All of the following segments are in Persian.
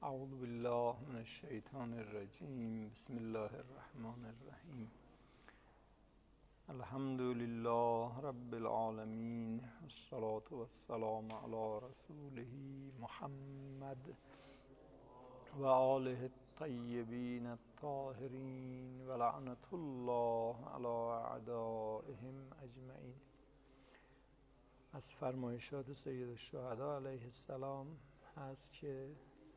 اعوذ بالله من الشیطان الرجیم. بسم الله الرحمن الرحیم. الحمد لله رب العالمین، الصلاة والسلام علی رسوله محمد و آله الطیبین الطاهرین و لعنت الله علی اعدائهم اجمعین. از فرمایشات سید الشهدا علیه السلام هست که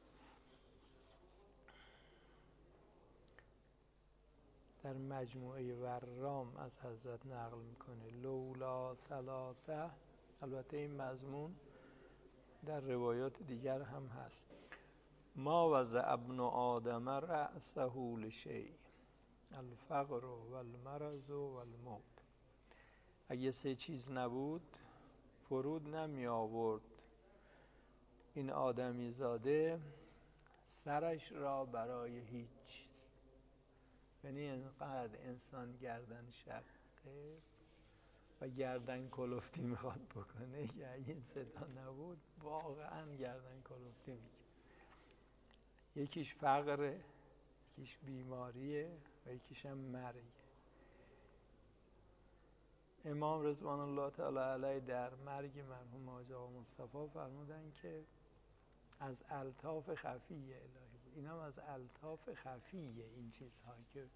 در مجموعه ورام از حضرت نقل میکنه لولا ثلاثه. البته این مضمون در روایات دیگر هم هست. ما وضع ابن آدم رأسه لشیء الفقر و المرض و الموت. اگه سه چیز نبود فرود نمی آورد این آدمی زاده سرش را برای هیچ. یعنی اینقدر انسان گردن شقه و گردن کلفتی میخواد بکنه که اگه این صدا نبود واقعا گردن کلفتی میکنه. یکیش فقره، یکیش بیماریه و یکیش هم مرگه. امام رضوان الله تعالی علیه در مرگ مرحوم حاج آقا مصطفی فرمودن که از الطاف خفیه الهی بود. این هم از الطاف خفیه این چیزها که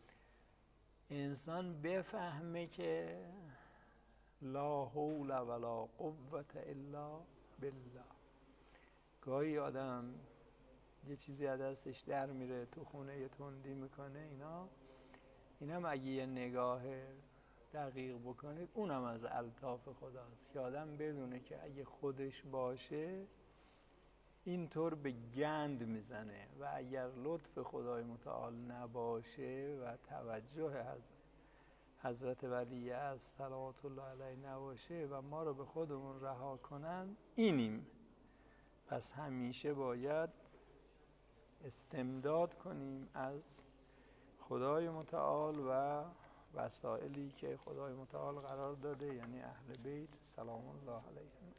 انسان بفهمه که لا حول ولا قوة الا بالله. گاهی آدم یه چیزی از دستش در میره، تو خونه یه تندی میکنه، اینم اگه یه نگاه دقیق بکنید اونم از الطاف خداست که آدم بدونه که اگه خودش باشه اینطور به گند میزنه و اگر لطف خدای متعال نباشه و توجه حضرت ولی از صلوات الله علیه نباشه و ما رو به خودمون رها کنن اینیم. پس همیشه باید استمداد کنیم از خدای متعال و وسائلی که خدای متعال قرار داده، یعنی اهل بیت سلام الله علیهم.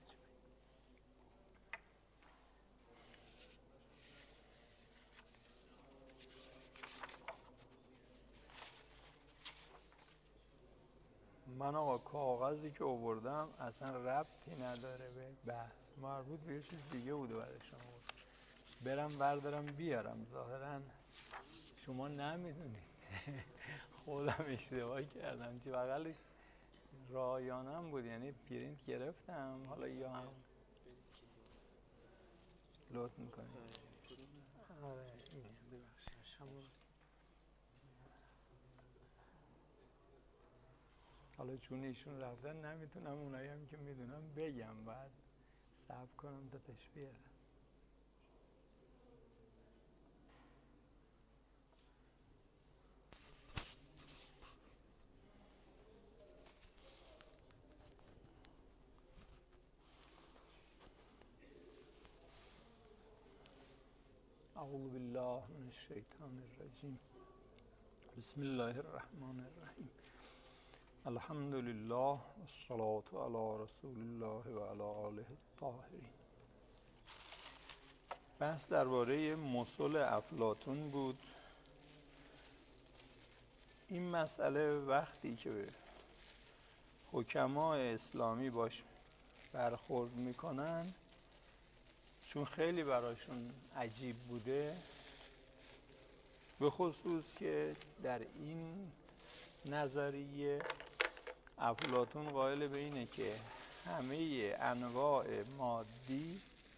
من آقا کاغذی که آوردم اصلا ربطی نداره به بحث، مربوط به یه چیز دیگه بوده برای شما. برم بردارم بیارم. ظاهرا شما نمیدونید خودم اشتباه کردم. چه بغل رایانم بود، یعنی پرینت گرفتم. حالا یا هم لطف میکنید. آره اینه، ببخشید همون. حالا چون ایشون رفتن نمیتونم اونایی هم که میدونم بگم، بعد صبر کنم تا تشبیه. اعوذ بالله من الشیطان الرجیم. بسم الله الرحمن الرحیم. الحمد لله والصلاة علی رسول الله و علی آله الطاهرین. بحث درباره مثل افلاطون بود. این مسئله وقتی که به حکمای اسلامی باش برخورد میکنن، چون خیلی براشون عجیب بوده، به خصوص که در این نظریه افلاطون قائل به اینه که همه انواع مادی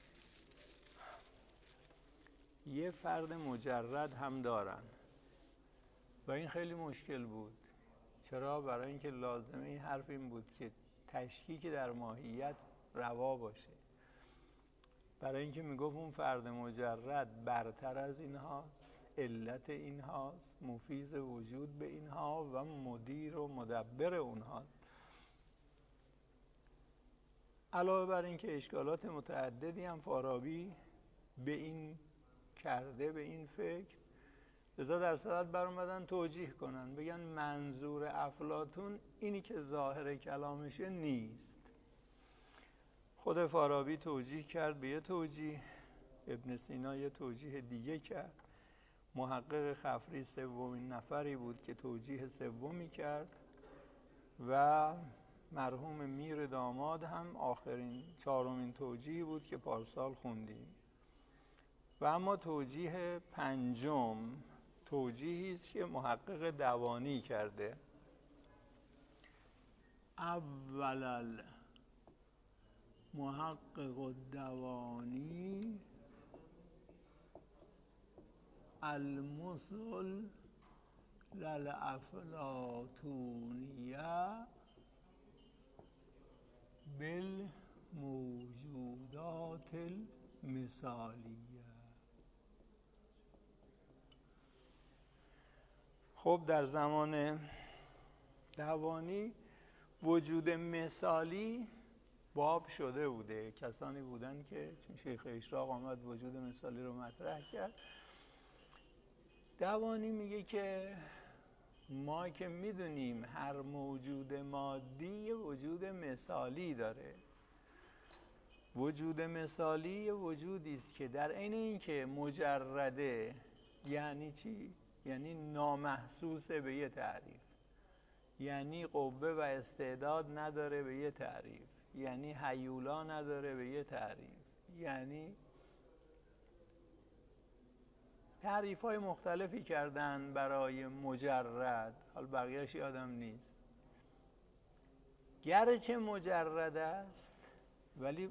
یه فرد مجرد هم دارن و این خیلی مشکل بود. چرا؟ برای اینکه لازمه این حرف این بود که تشکیک در ماهیت روا باشه. برای اینکه میگفت اون فرد مجرد برتر از اینهاست، علت اینهاست، مفیض وجود به اینها و مدیر و مدبر اونهاست. علاوه بر اینکه اشکالات متعددی هم فارابی به این کرده، به این فکر، لذا در صدد بر اومدن توجیه کنن، بگن منظور افلاطون اینی که ظاهر کلامشه نیست. خود فارابی توجیه کرد به یه توجیه ابن سینا یه توجیه دیگه کرد. محقق خفری سومین نفری بود که توجیه سومی کرد و مرحوم میر داماد هم آخرین چهارمین توجیه بود که پارسال خوندیم. و اما توجیه پنجم توجیهی است که محقق دوانی کرده. اول محقق الدوانی المثل للافلاطونیه بالموجودات المثالیه. خب در زمان دوانی وجود مثالی باب شده بوده. کسانی بودن که چون شیخ اشراق آمد وجود مثالی رو مطرح کرد. دوانی میگه که ما که میدونیم هر موجود مادی وجود مثالی داره. وجود مثالی وجودی است که در عین اینکه مجرده، یعنی چی؟ یعنی نامحسوسه به یه تعریف، یعنی قوه و استعداد نداره به یه تعریف، یعنی هیولا نداره به یه تعریف، یعنی تعریف‌های مختلفی کردن برای مجرد. حال بقیه‌اش یادم نیست. گرچه مجرد است ولی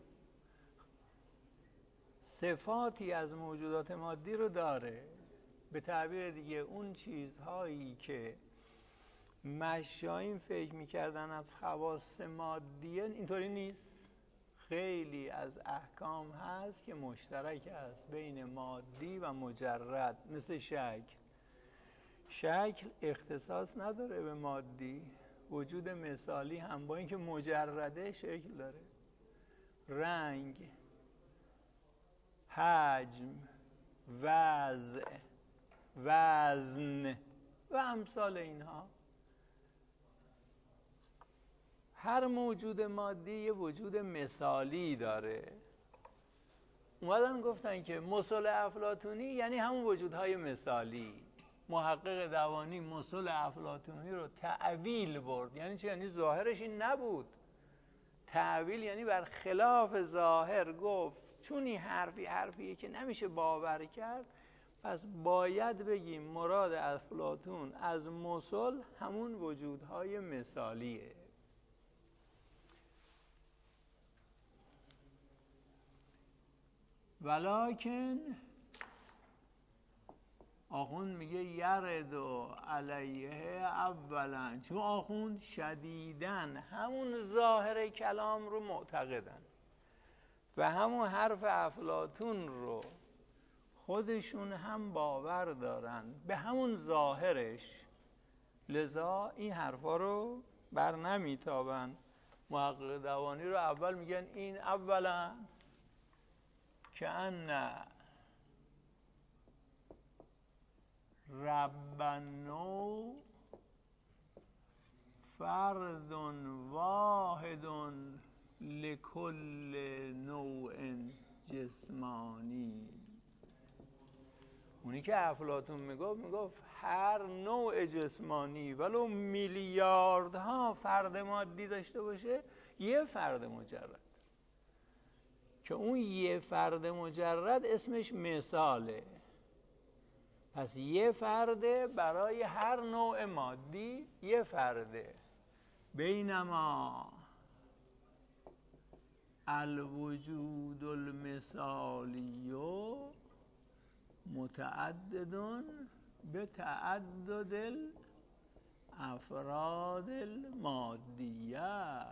صفاتی از موجودات مادی رو داره. به تعبیر دیگه اون چیزهایی که مشایین فکر می‌کردن از خواص مادیه اینطوری نیست. خیلی از احکام هست که مشترک است بین مادی و مجرد، مثل شکل. شکل اختصاص نداره به مادی. وجود مثالی هم با اینکه مجرده شکل داره. رنگ، حجم، وضع، وزن و امثال اینها. هر موجود مادی یه وجود مثالی داره. اومدن گفتن که مثل افلاطونی یعنی همون وجودهای مثالی. محقق دوانی مثل افلاطونی رو تأویل برد. یعنی چی؟ یعنی ظاهرش این نبود. تأویل یعنی بر خلاف ظاهر گفت چون این حرفیه که نمیشه باور کرد، پس باید بگیم مراد افلاطون از مثل همون وجودهای مثالیه. ولکن آخوند میگه یرد علیه اولا، چون آخوند شدیدن همون ظاهر کلام رو معتقدن و همون حرف افلاطون رو خودشون هم باور دارن به همون ظاهرش، لذا این حرفا رو بر نمیتابن. محقق دوانی رو اول میگن این اولا که ان رب النوع فرد واحد لکل نوع جسمانی. اونی که افلاطون میگفت هر نوع جسمانی ولو میلیاردها فرد مادی داشته باشه یه فرد مجرد، که اون یه فرد مجرد اسمش مثاله. پس یه فرده برای هر نوع مادی یه فرده. بینما الوجود المثالی متعدد به تعدد الافراد المادیه.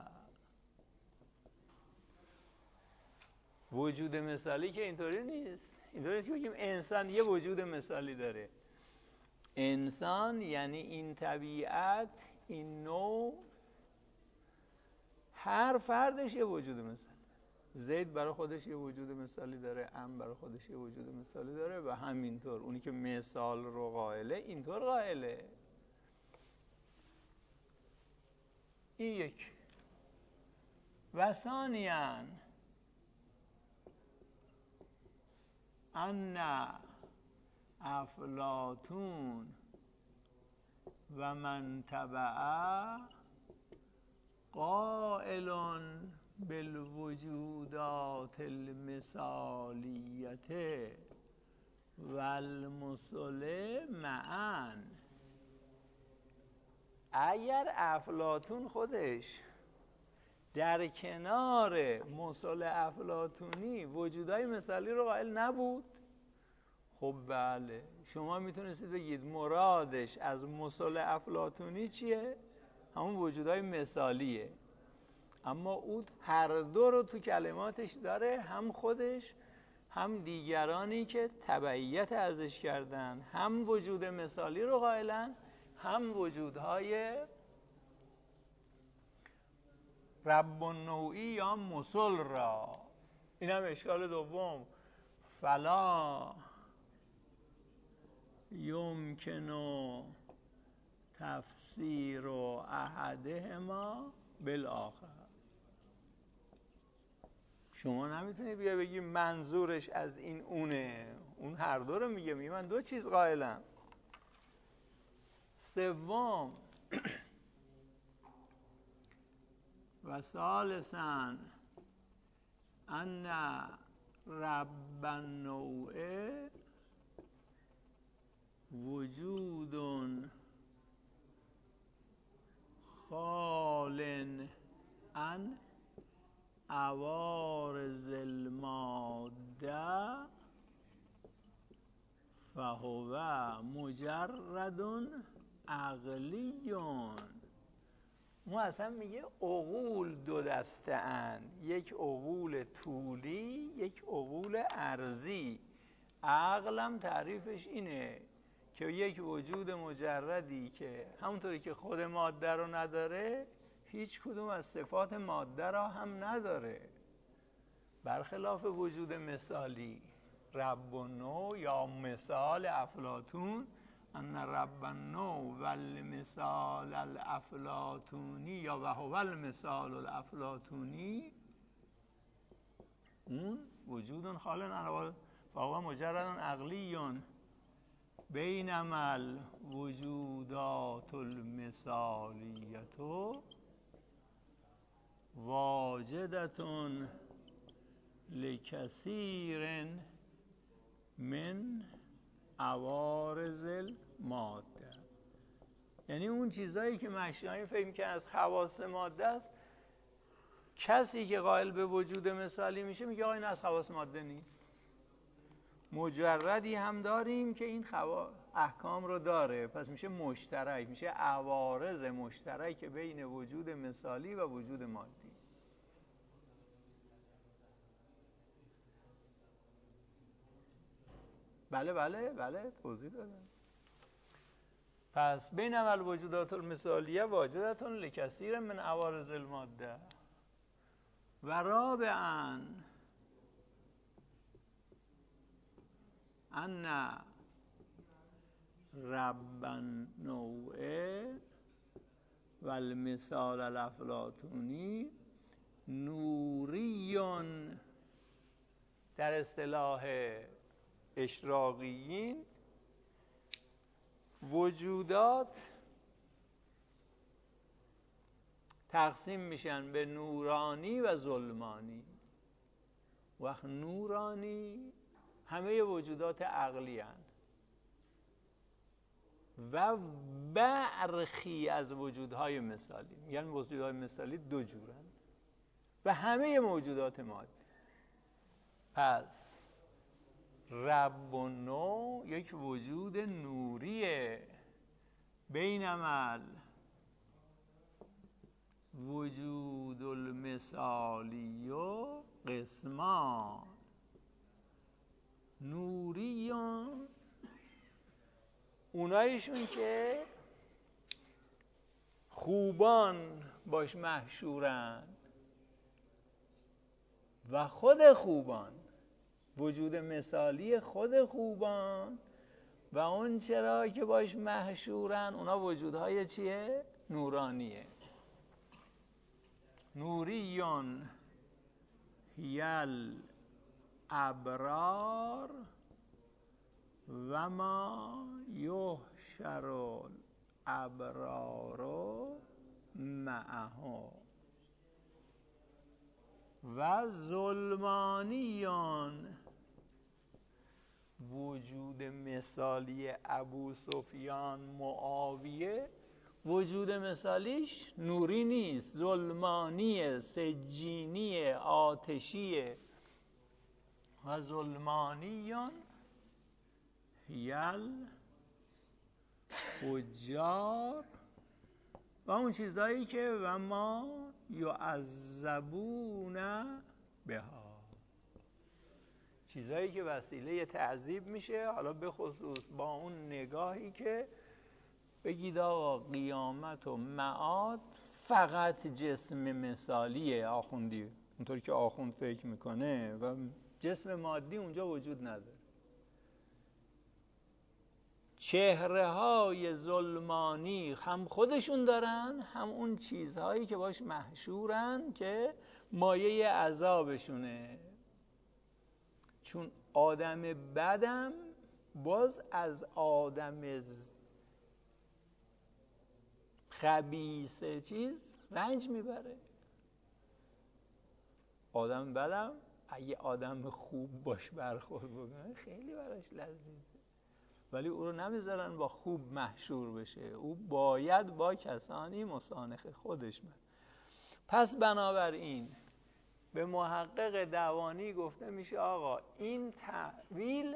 وجود مثالی که اینطوری نیست. اینطوری نیست که بگیم انسان یه وجود مثالی داره. انسان یعنی این طبیعت، این نوع، هر فردش یه وجود مثالی. زید برای خودش یه وجود مثالی داره، ام برای خودش یه وجود مثالی داره و همینطور اونی که مثال رو قائله اینطور قائله. این یک. و ثانیاً ان افلاطون و من تبعه قائل بالوجودات المثالیت و المثل معا. اگر افلاطون خودش در کنار مثل افلاطونی وجودهای مثالی رو قائل نبود، خب بله شما میتونستید بگید مرادش از مثل افلاطونی چیه؟ همون وجودهای مثالیه. اما او هر دو رو تو کلماتش داره، هم خودش هم دیگرانی که تبعیت ازش کردن، هم وجود مثالی رو قائلن، هم وجودهای رب النوعی یا مثل را. این هم اشکال دوم. فلا یمکن تفسیر احدهما بالآخر. شما نمیتونی بیا بگی منظورش از این اونه، اون هر دو رو میگه من دو چیز قائلم. سوم و ثالثاً ان رب النوع وجود خال عن عوارض الماده فهو مجرد عقلی. اون اصلا میگه عقول دو دسته اند، یک عقول طولی، یک عقول عرضی. عقلم تعریفش اینه که یک وجود مجردی که همونطوری که خود ماده رو نداره، هیچ کدوم از صفات ماده را هم نداره، برخلاف وجود مثالی. رب النوع یا مثال افلاطون، ان رب النوع و المثال الافلاطونی یا و هو المثال الافلاطونی، اون وجود خال عن فهو مجرد عقلی بینما الوجودات المثالیت واجدة لکثیر من عوارض الماده. یعنی اون چیزایی که مشایخ فهم که از خواص ماده است، کسی که قائل به وجود مثالی میشه میگه آقا این از خواص ماده نیست. مجردی هم داریم که این احکام رو داره، پس میشه مشترک، میشه عوارض مشترک بین وجود مثالی و وجود مادی. بله توضیح دادم. پس بین الوجودات المثالیه واجدة لکثیر من عوارض الماده. و رابعاً ان رب النوع و المثال الافلاطونی نوری، در اصطلاح اشراقیین وجودات تقسیم میشن به نورانی و ظلمانی. وقت نورانی همه وجودات عقلی هستند و برخی از وجودهای مثالی، یعنی وجودهای مثالی دو جورن و همه موجودات مادی. پس رب النوع یک وجود نوریه، بینما وجود المثالی و قسمان نوریون، اونایشون که خوبان باش محشورن و خود خوبان، وجود مثالی خود خوبان و اون چرا که باش محشورن اونا وجودهای چیه؟ نورانیه. نوریون هی الابرار و ما یحشر الابرار معه و ظلمانیان. وجود مثالی ابو سفیان معاویه وجود مثالیش نوری نیست، ظلمانیه، سجینیه، آتشیه. و ظلمانیان یل فجار و اون چیزایی که و ما یعذبون بها، چیزایی که وسیله تعذیب میشه، حالا به خصوص با اون نگاهی که بگید آقا قیامت و معاد فقط جسم مثالیه آخوندی، اونطوری که آخوند فکر میکنه، و جسم مادی اونجا وجود نداره. چهره های ظلمانی هم خودشون دارن، هم اون چیزهایی که باش محشورن که مایه عذابشونه. چون آدم بدم باز از آدم خبیث چیز رنج میبره. آدم بدم اگه آدم خوب باش برخورد بکنه خیلی براش لذیذه، ولی او رو نمیذارن با خوب محشور بشه، او باید با کسانی مسانخ خودش من. پس بنابراین به محقق دوانی گفته میشه آقا این تأویل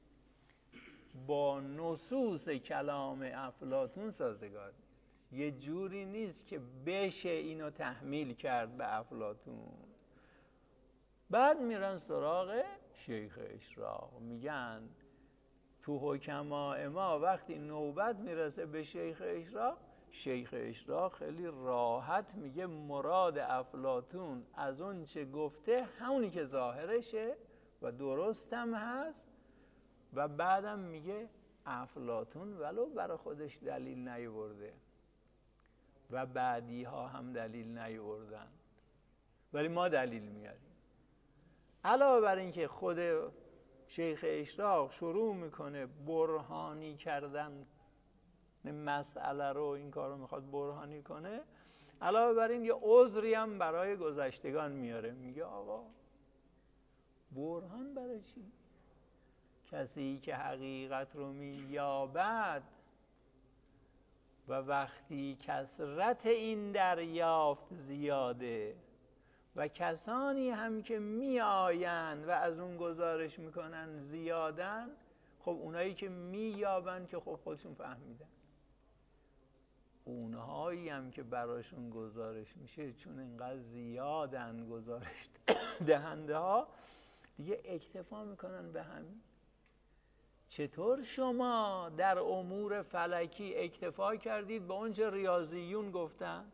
با نصوص کلام افلاطون سازگار نیست. یه جوری نیست که بشه اینو تحمیل کرد به افلاطون. بعد میرن سراغ شیخ اشراق، میگن تو حکماء ما وقتی نوبت میرسه به شیخ اشراق، شیخ اشراق خیلی راحت میگه مراد افلاطون از اون چه گفته همونی که ظاهرشه و درست هم هست، و بعدم میگه افلاطون ولو برای خودش دلیل نیاورده و بعدی ها هم دلیل نیاوردن ولی ما دلیل میاریم. علاوه بر این که خود شیخ اشراق شروع میکنه برهانی کردن مسئله رو، این کار رو میخواد برهانی کنه، علاوه بر این یه عذری هم برای گذشتگان میاره، میگه آقا برهان برای چی؟ کسی که حقیقت رو مییابد و وقتی کثرت این دریافت زیاده و کسانی هم که میآیند و از اون گزارش میکنن زیادن، خب اونایی که مییابن که خب خودشون فهمیدن، اونهایی هم که براشون گزارش میشه چون اینقدر زیادن گزارش دهنده ها دیگه اکتفا میکنن به همین. چطور شما در امور فلکی اکتفا کردید به اونچه ریاضیون گفتن؟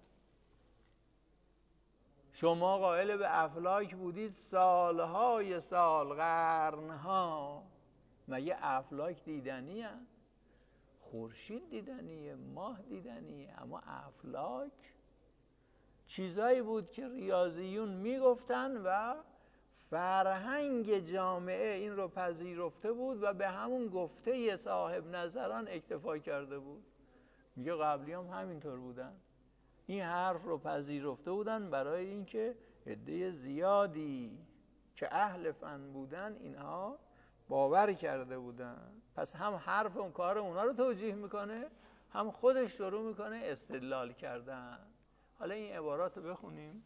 شما قائل به افلاک بودید سالهای سال، قرنها، مگه افلاک دیدنی هست؟ خورشید دیدنیه، ماه دیدنیه، اما افلاک چیزایی بود که ریاضیون میگفتن و فرهنگ جامعه این رو پذیرفته بود و به همون گفته صاحب نظران اکتفا کرده بود. میگه قبلی هم همینطور بودن، این حرف رو پذیرفته بودن برای اینکه عده زیادی که اهل فن بودن اینها باور کرده بودن. پس هم حرف اون کار اونا رو توجیه میکنه، هم خودش شروع میکنه استدلال کردن. حالا این عبارات رو بخونیم.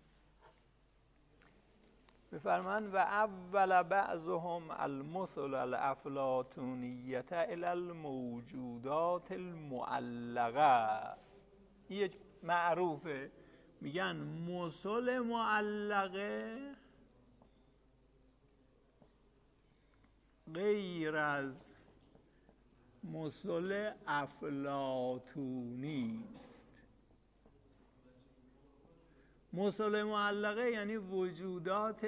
بفرمایند و اول بعضهم المثل الافلاطونیه الی الموجودات المعلقه. این معروفه، میگن مثل معلقه غیر از مثل افلاطونی است. مثل معلقه یعنی وجودات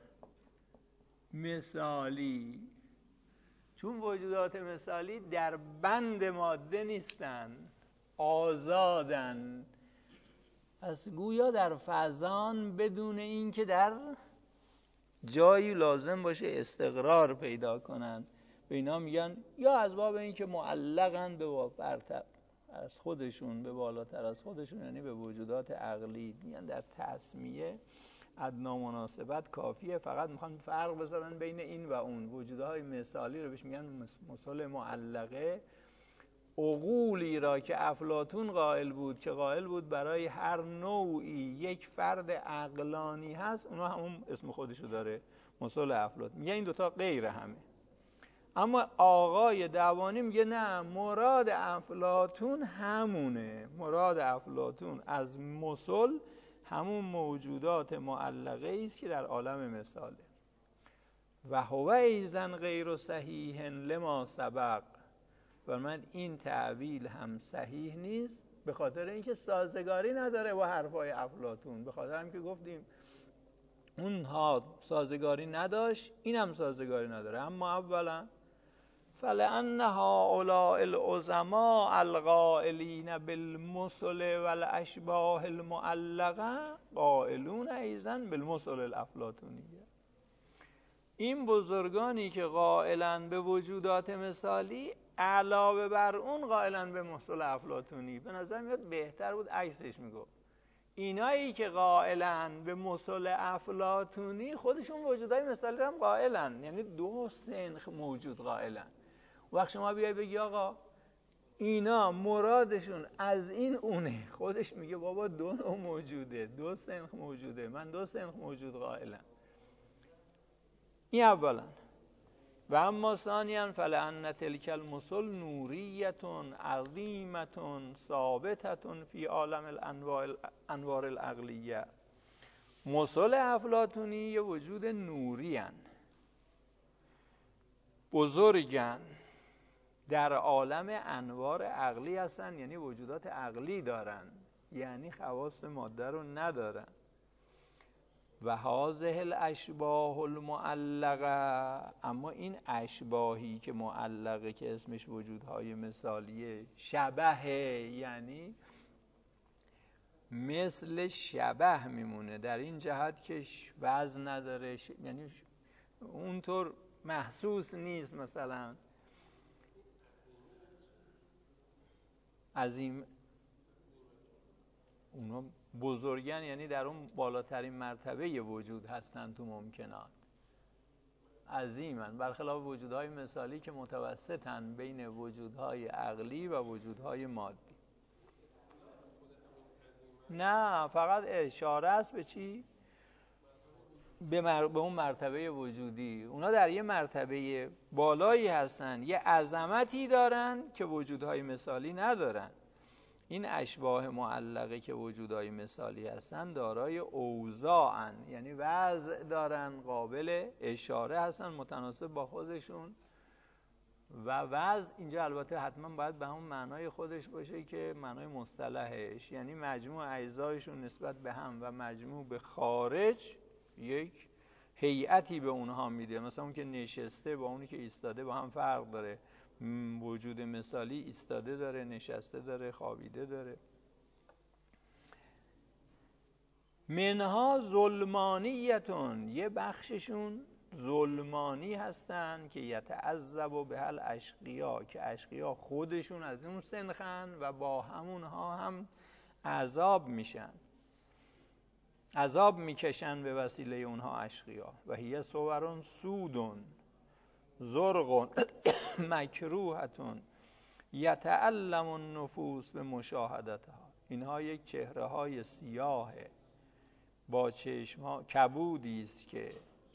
مثالی، چون وجودات مثالی در بند ماده نیستن، آزادن، پس گویا در فضان بدون اینکه در جایی لازم باشه استقرار پیدا کنن. به اینا میگن یا از باب این که معلقن به برتر از خودشون، به بالاتر از خودشون، یعنی به وجودات عقلی. میگن در تسمیه ادنا مناسبت کافیه، فقط میخوان فرق بذارن بین این و اون. وجودهای مثالی رو بهش میگن مثال معلقه. عقولی را که افلاطون قائل بود، که قائل بود برای هر نوعی یک فرد عقلانی هست، اونها همون اسم خودشو داره، مثال افلاطون. میگه این دوتا غیر همه. اما آقای دعوانی میگه نه، مراد افلاطون همونه. مراد افلاطون از مثل همون موجودات معلقه است که در عالم مثاله. و هو ایزن غیر صحیح لما سبق. و من این تعبیل هم صحیح نیست به خاطر اینکه سازگاری نداره با حرفای افلاطون. به خاطر هم که گفتیم اونها سازگاری نداشت، این هم سازگاری نداره. اما اولا فلأن هؤلاء العظماء القائلین بالمثل والاشباه المعلقه قائلون ایضا بالمثل الافلاطونیه. این بزرگانی که قائلن به وجودات مثالی، علاوه بر اون قائلن به مثل افلاطونی. به نظر میاد بهتر بود عکسش میگفت. اینایی که قائلن به مثل افلاطونی خودشون وجودهای مثالی هم قائلن، یعنی دو سنخ موجود قائلن. وقت شما بیای بگی آقا اینا مرادشون از این اونه، خودش میگه بابا دو نوع موجوده، دو سنخ موجوده، من دو سنخ موجود قائلم. این اولا. و اما ثانیاً فلأن تلک المثل نوریة عظیمة ثابتة فی عالم الانوار العقلیه. مثل افلاطونی یه وجود نوری هن، بزرگن، در عالم انوار عقلی هستن، یعنی وجودات عقلی دارن، یعنی خواص ماده رو ندارن. و هذه الاشباه المعلقه، اما این اشباهی که معلقه که اسمش وجودهای مثالیه، شبه، یعنی مثل شبه میمونه در این جهت که وزن نداره، یعنی اونطور محسوس نیست. مثلا عظیم، اونا بزرگن، یعنی در اون بالاترین مرتبه وجود هستن تو ممکنات، عظیمن، برخلاف وجودهای مثالی که متوسطن بین وجودهای عقلی و وجودهای مادی. نه، فقط اشاره است به چی؟ به اون مرتبه وجودی. اونا در یه مرتبه بالایی هستن، یه عظمتی دارن که وجودهای مثالی ندارن. این اشباه معلقه که وجودهای مثالی هستن دارای اوضاعن، یعنی وضع دارن، قابل اشاره هستن، متناسب با خودشون. و وضع اینجا البته حتما باید به همون معنای خودش باشه که معنای مصطلحش، یعنی مجموع اجزایشون نسبت به هم و مجموع به خارج یک هیئتی به اونها میده. مثلا اون که نشسته با اونی که ایستاده با هم فرق داره. وجود مثالی ایستاده داره، نشسته داره، خوابیده داره. منها ظلمانیتون، یه بخششون ظلمانی هستن که یتعذب به الاشقیا، که اشقیا خودشون از اون سنخن و با همونها هم عذاب میشن، عذاب میکشن به وسیله اونها اشقیا. و هی صورون سودون زرقون مکروهتون یتعلم النفوس به مشاهدتها. اینها یک چهره های سیاه با چشم‌ها کبودی است که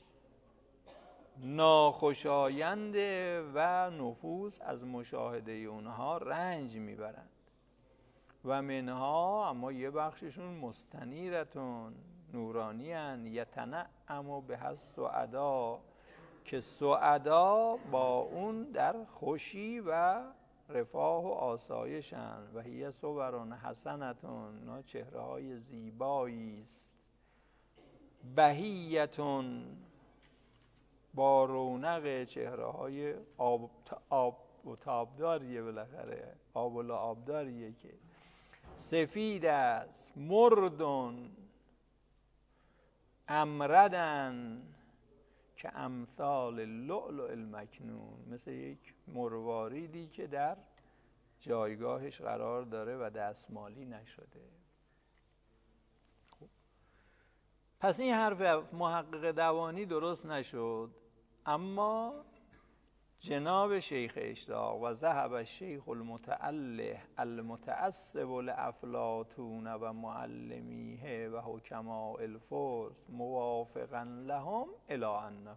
ناخوشاینده و نفوس از مشاهده اونها رنج میبرند. و منها، اما یه بخششون مستنیرتون نورانی هن، یتنعم به السعدا، که سعدا با اون در خوشی و رفاه و آسایشن. و هی صورون حسنتون، چهره های زیبایی است. بهیتون، با رونق، چهره های آب و تابداریه، بالاخره آب و لعابداریه که سفید است. مردون، امردن، که امثال لؤلؤ المکنون، مثل یک مرواریدی که در جایگاهش قرار داره و دستمالی نشده. خب. پس این حرف محقق دوانی درست نشد، اما جناب شیخ اشراق و ذهب الشیخ المتأله المتعصب لافلاطون و معلمیه و حکماء الفرس موافقا لهم الی انه،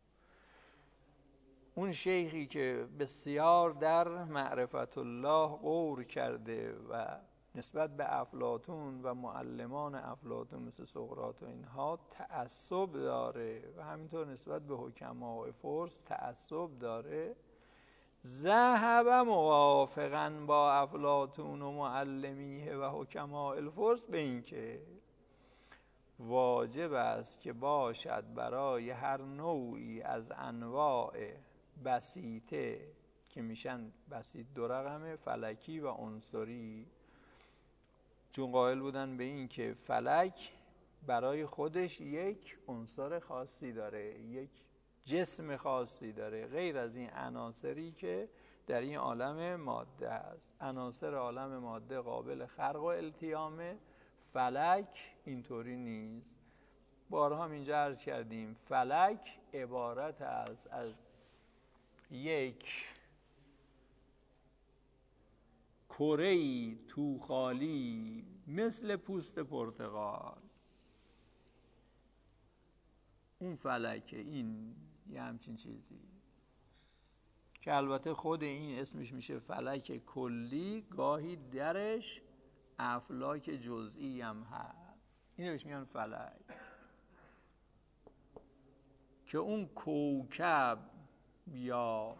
اون شیخی که بسیار در معرفت الله غور کرده و نسبت به افلاطون و معلمان افلاطون مثل سقراط و اینها تعصب داره و همینطور نسبت به حکماء فرس تعصب داره، ذهب موافقا با افلاطون و معلمیه و حکماء الفرس به این که واجب است که باشد برای هر نوعی از انواع بسیطه که میشن بسیط دو رقمه، فلکی و عنصری، چون قائل بودن به این که فلک برای خودش یک عنصر خاصی داره، یک جسم خاصی داره، غیر از این عناصری که در این عالم ماده است. عناصر عالم ماده قابل خرق و التیامه، فلک اینطوری نیست. بارها هم اینجا عرض کردیم فلک عبارت است از یک کره‌ای توخالی مثل پوست پرتقال، اون فلکه، این یه همچین چیزی که البته خود این اسمش میشه فلک کلی، گاهی درش افلاک جزئی هم هست، اینو بهش میگن فلک. که اون کوکب یا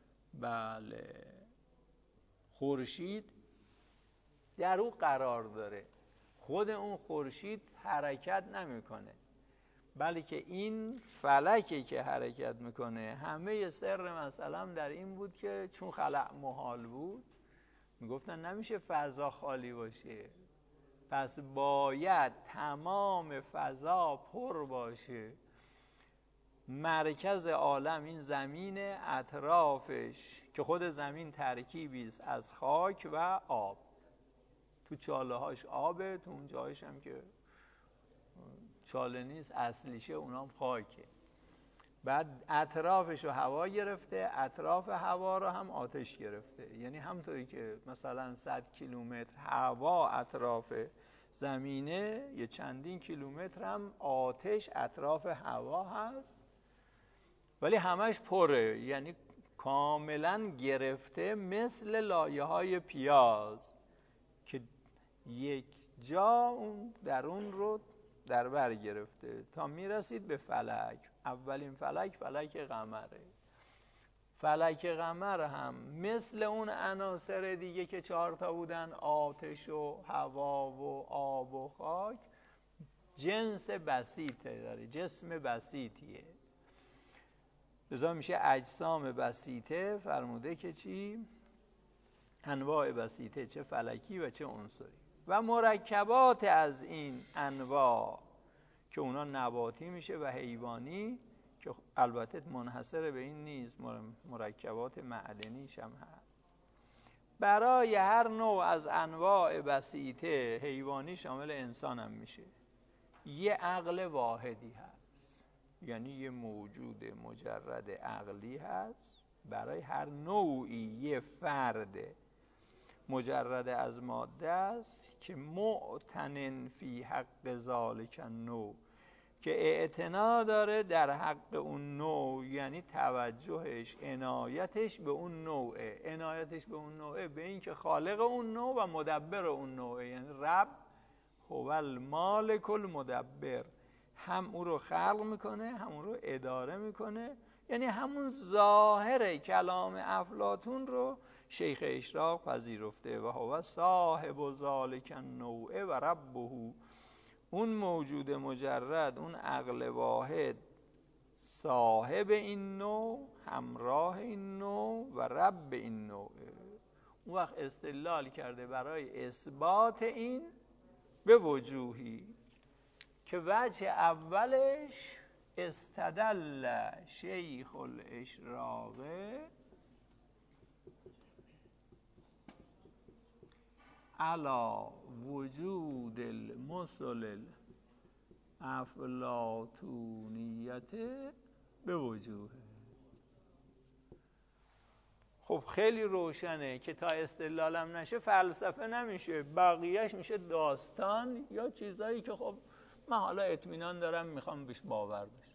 خورشید در او قرار داره، خود اون خورشید حرکت نمیکنه، بلکه این فلکی که حرکت میکنه. همه سر مثلا در این بود که چون خلق محال بود، میگفتن نمیشه فضا خالی باشه، پس باید تمام فضا پر باشه. مرکز عالم این زمین، اطرافش که خود زمین ترکیبی است از خاک و آب، تو چاله هاش آبه، تو اون جایش هم که چاله نیست اصلیشه اونام خاکه. بعد اطرافش رو هوا گرفته، اطراف هوا رو هم آتش گرفته. یعنی همطوری که مثلا 100 کیلومتر هوا اطراف زمینه، یه چندین کیلومتر هم آتش اطراف هوا هست، ولی همش پره، یعنی کاملا گرفته، مثل لایه های پیاز که یک جا اون درون رو در بر گرفته تا میرسید به فلک. اولین فلک فلک قمره. فلک قمر هم مثل اون عناصر دیگه که 4 تا بودن، آتش و هوا و آب و خاک، جنس بسیطه داره، جسم بسیطیه. لذا میشه اجسام بسیطه فرموده که چی؟ انواع بسیطه، چه فلکی و چه عنصری. و مرکبات از این انواع که اونا نباتی میشه و حیوانی، که البته منحصر به این نیست، مرکبات معدنیش هم هست. برای هر نوع از انواع بسیطه حیوانی شامل انسان هم میشه، یه عقل واحدی هست، یعنی یه موجود مجرد عقلی هست. برای هر نوعی یه فرد مجرد از ماده است که معتنن فی حق ذالک النوع، که اعتنا داره در حق اون نوع، یعنی توجهش، عنایتش به اون نوعه. عنایتش به اون نوعه به این که خالق اون نوع و مدبر اون نوعه، یعنی رب هو المالک المدبر، هم او رو خلق میکنه هم او رو اداره میکنه. یعنی همون ظاهر کلام افلاطون رو شیخ اشراق پذیرفته و هو صاحب ذالک النوع و ربه، اون موجود مجرد، اون عقل واحد، صاحب این نوع، همراه این نوع و رب این نوع. اون وقت استدلال کرده برای اثبات این به وجوهی، که وجه اولش استدل شیخ الاشراق علی وجود المثل الافلاطونیت به وجوه. خب خیلی روشنه که تا استدلالم نشه فلسفه نمیشه، بقیهش میشه داستان یا چیزایی که خب من حالا اطمینان دارم میخوام بهش باور بشم.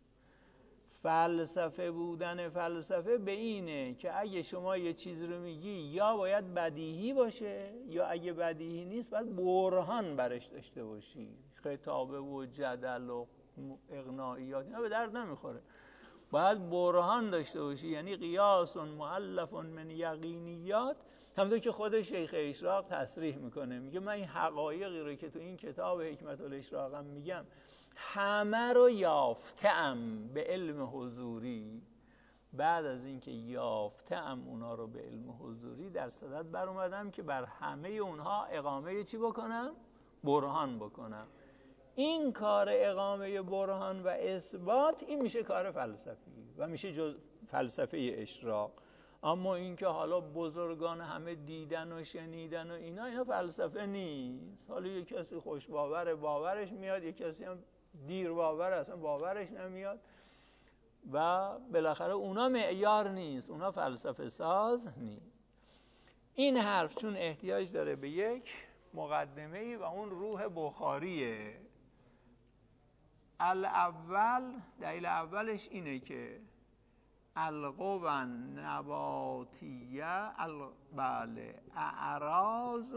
فلسفه بودن فلسفه به اینه که اگه شما یه چیز رو میگی یا باید بدیهی باشه یا اگه بدیهی نیست باید برهان برش داشته باشی. خطابه و جدل و اقناعیات اینا به درد نمیخوره، باید برهان داشته باشی، یعنی قیاس مؤلف من یقینیات. همونطور که خود شیخ اشراق تصریح میکنه، میگه من این حقایقی رو که تو این کتاب حکمت الاشراقم میگم همه رو یافتم به علم حضوری. بعد از اینکه یافتم اونا رو به علم حضوری در صدد بر اومدم که بر همه اونها اقامه چی بکنم؟ برهان بکنم. این کار اقامه برهان و اثبات این میشه کار فلسفی و میشه جز فلسفه اشراق. اما اینکه حالا بزرگان همه دیدن و شنیدن و اینا فلسفه نیست. حالا یک کسی خوش باورش میاد، یک کسی هم دیر باور اصلا باورش نمیاد و بالاخره اونا معیار نیست، اونا فلسفه ساز نیست. این حرف چون احتیاج داره به یک مقدمه‌ای و اون روح بخاریه. دلیل اولش اینه که القوى النباتیه اعراض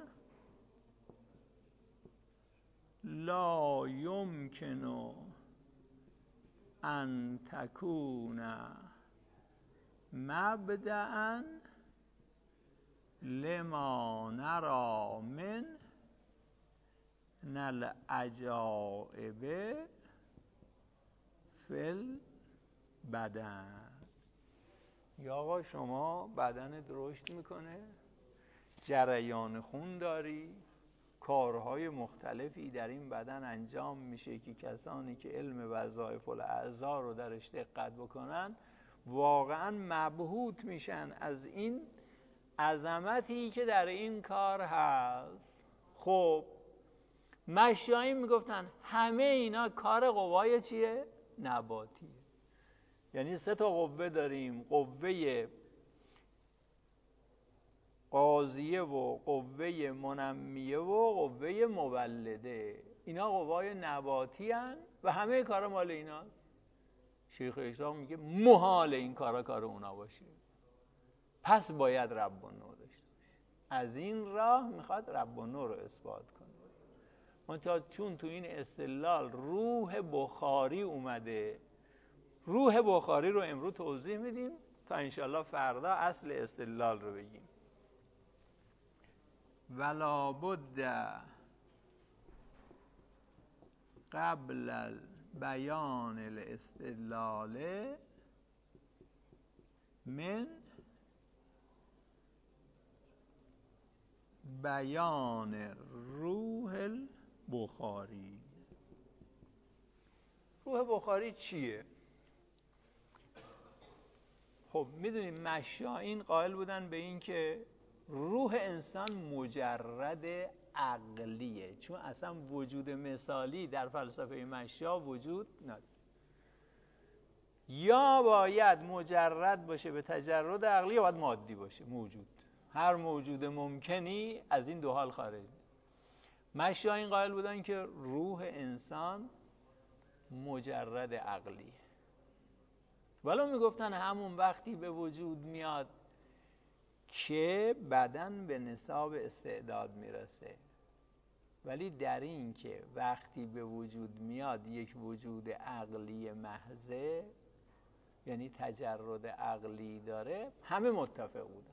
لا یمکن ان تکون مبدأ لما نرى من العجائب فی البدن. یا آقا شما بدنت رشد میکنه، جریان خون داری، کارهای مختلفی در این بدن انجام میشه که کسانی که علم وظایف الاعضاء رو درش دقت بکنن واقعا مبهوت میشن از این عظمتی که در این کار هست. خب مشایخ میگفتن همه اینا کار قوای چیه؟ نباتیه. یعنی 3 قوه داریم، قوه قاضیه و قوه منمیه و قوه مولده. اینا قوای نباتی هن و همه کارا مال ایناست. شیخ اشراق میگه محال این کار اونا باشه، پس باید رب و نور داشته باشه. از این راه میخواد رب و نور رو اثبات کنه. منتها چون تو این استدلال روح بخاری اومده، روح بخاری رو امروز توضیح میدیم تا انشالله فردا اصل استدلال رو بگیم. ولا بد قبل بیان الاستدلال من بیان روح البخاری. روح بخاری چیه؟ خب میدونیم مشایخ قائل بودن به این که روح انسان مجرد عقلیه، چون اصلا وجود مثالی در فلسفه مشایخ وجود نداره. یا باید مجرد باشه به تجرد عقلی یا باید مادی باشه موجود. هر موجود ممکنی از این 2 حال خارج. مشایخ قائل بودن که روح انسان مجرد عقلیه، ولو میگفتن همون وقتی به وجود میاد که بدن به نصاب استعداد میرسه. ولی در این که وقتی به وجود میاد یک وجود عقلی محضه، یعنی تجرد عقلی داره، همه متفق بودن.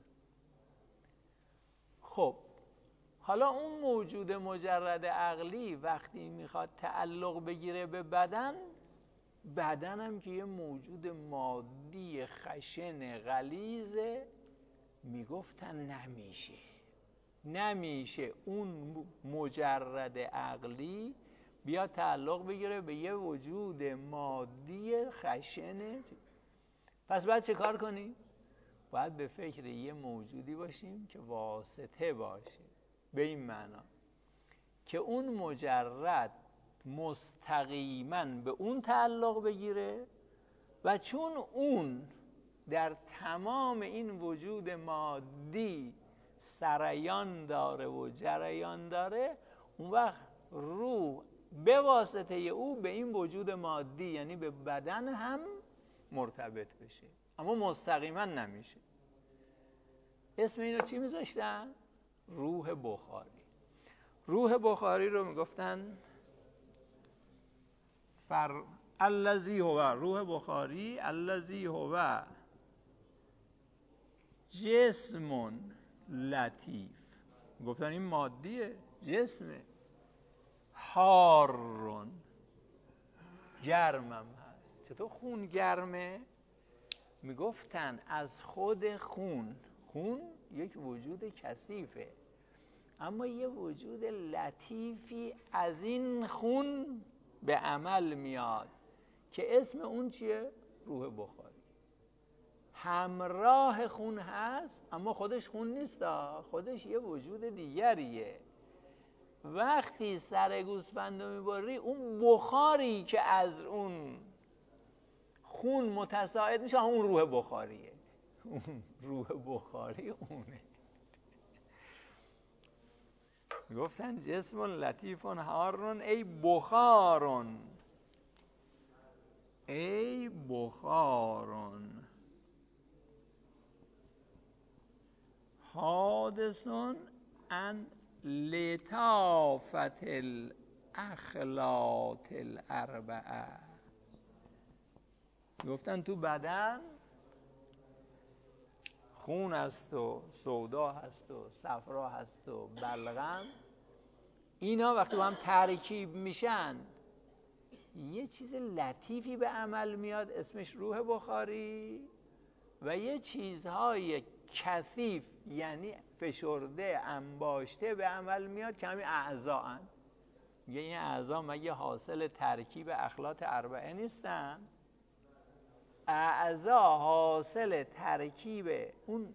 خب حالا اون موجود مجرد عقلی وقتی میخواد تعلق بگیره به بدن، بدن هم که یه موجود مادی خشن غلیظه، میگفتن نمیشه اون مجرد عقلی بیا تعلق بگیره به یه وجود مادی خشن. پس باید چه کار کنیم؟ باید به فکر یه موجودی باشیم که واسطه باشه، به این معنا که اون مجرد مستقیما به اون تعلق بگیره و چون اون در تمام این وجود مادی سریان داره و جریان داره، اون وقت روح به واسطه او به این وجود مادی یعنی به بدن هم مرتبط بشه، اما مستقیما نمیشه. اسم اینو چی میذاشتن؟ روح بخاری. روح بخاری رو میگفتن الذی هو، روح بخاری الذی هو جسم لطیف، گفتن این مادیه، جسمه، حارون، گرمم هست. چطور خون گرمه؟ میگفتن از خود خون یک وجود کثیفه، اما یه وجود لطیفی از این خون به عمل میاد که اسم اون چیه؟ روح بخاری. همراه خون هست اما خودش خون نیست، خودش یه وجود دیگریه. وقتی سر گوسفند رو میبری، اون بخاری که از اون خون متصاعد میشه اون روح بخاریه. اون روح بخاری اونه. گفتن جسم لطیف حارون ای بخارون، ای بخارون حادثون ان لطافت الاخلاط الاربعه. گفتن تو بدن خون هست و سودا هست و صفرا هست و بلغم، اینا وقتی با هم ترکیب میشن یه چیز لطیفی به عمل میاد اسمش روح بخاری، و یه چیزهای کثیف یعنی فشرده انباشته به عمل میاد که همین اعضا هن. میگه این اعضا مگه حاصل ترکیب اخلاط اربعه نیستن؟ اعضا حاصل ترکیب اون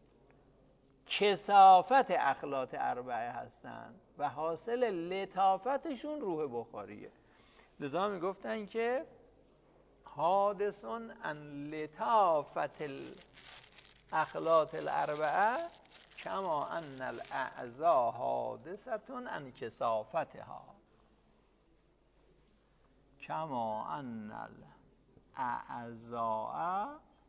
کثافت اخلاط اربعه هستن و حاصل لطافتشون روح بخاریه. لذا میگفتن که حادثون ان لطافت الاخلاط الاربعه کما ان الاعضاء حادثتون ان کثافتها، کما ان الاعضاء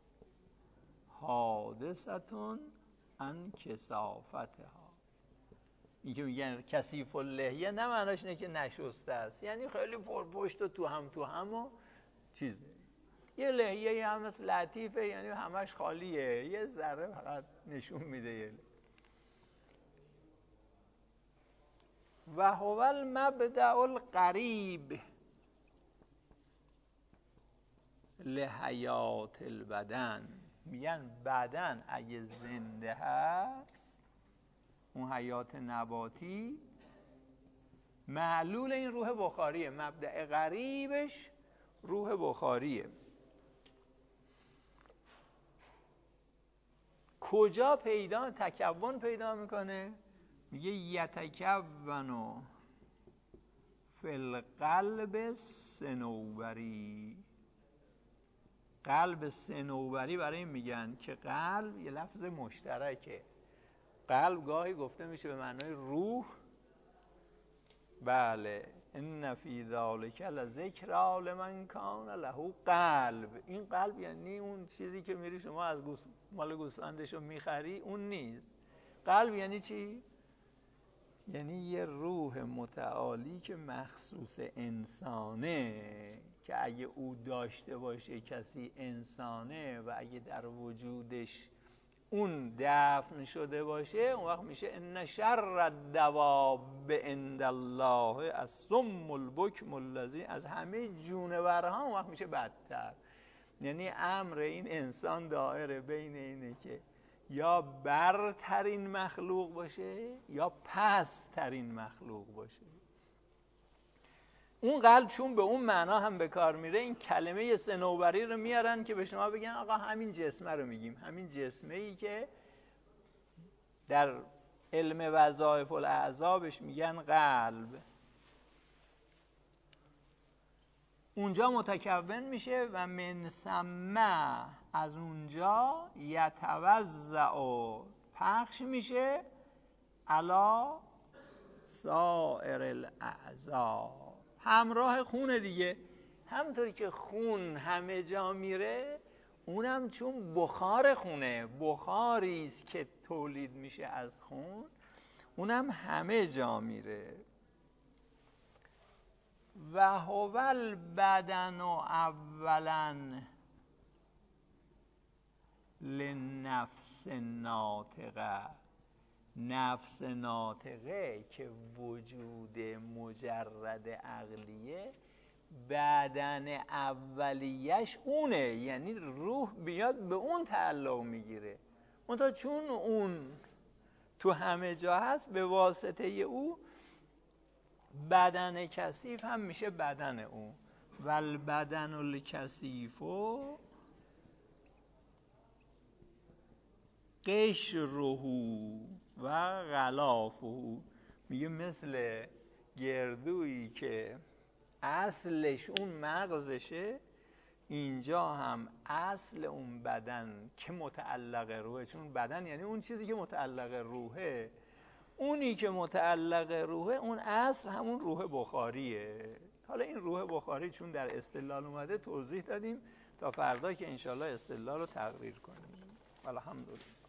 حادثتون ان کثافتها. این که میگن کثیف اللحیه نه معناش اینه که نشسته است، یعنی خیلی پرپشت و تو هم و چیزه. یه لحیه هم مثل لطیفه یعنی همش خالیه، یه ذره فقط نشون میده. و هو المبدأ القریب لحیات البدن. میگن بدن اگه زنده هست، اون حیات نباتی، معلول این روح بخاریه، مبدأ قریبش روح بخاریه. کجا تکون پیدا میکنه؟ میگه یتکونو فی القلب صنوبری. قلب صنوبری برای این میگن که قلب یه لفظ مشترکه. قلب گاهی گفته میشه به معنای روح. بله، ان فی ذلک لذکری لمن کان له قلب. این قلب یعنی اون چیزی که میری شما از مال گوسفندشو میخری، اون نیست. قلب یعنی چی؟ یعنی یه روح متعالی که مخصوص انسانه، که اگه او داشته باشه کسی انسانه و اگه در وجودش اون دفن شده باشه، اون وقت میشه ان شر الدواب عند الله الصم البکم الذی، از همه جونورها اون وقت میشه بدتر. یعنی امر این انسان دائره بین اینه که یا برترین مخلوق باشه یا پست‌ترین مخلوق باشه. اون قلب چون به اون معنا هم به کار میره، این کلمه صنوبری رو میارن که به شما بگن آقا همین جسمه رو میگیم، همین جسمه ای که در علم وظایف الاعضا بهش میگن قلب. اونجا متکون میشه و من ثم از اونجا یتوزع و پخش میشه علا سائر الاعضا، همراه خون دیگه. همونطوری که خون همه جا میره، اونم چون بخار خونه، بخاری است که تولید میشه از خون، اونم همه جا میره. و هو البدن اولا للنفس ناطقه، نفس ناطقه که وجود مجرد عقلیه، بدن اولیش اونه، یعنی روح بیاد به اون تعلق میگیره. منتها چون اون تو همه جا هست، به واسطه او بدن کثیف هم میشه بدن او. و البدن الکثیف قشره و غلافه، میگه مثل گردویی که اصلش اون مغزشه، اینجا هم اصل اون بدن که متعلق روحه، چون بدن یعنی اون چیزی که متعلق روحه، اونی که متعلق روحه اون اصل همون روح بخاریه. حالا این روح بخاری چون در استدلال اومده توضیح دادیم تا فردا که انشالله استدلال رو تقریر کنیم. الحمدلله.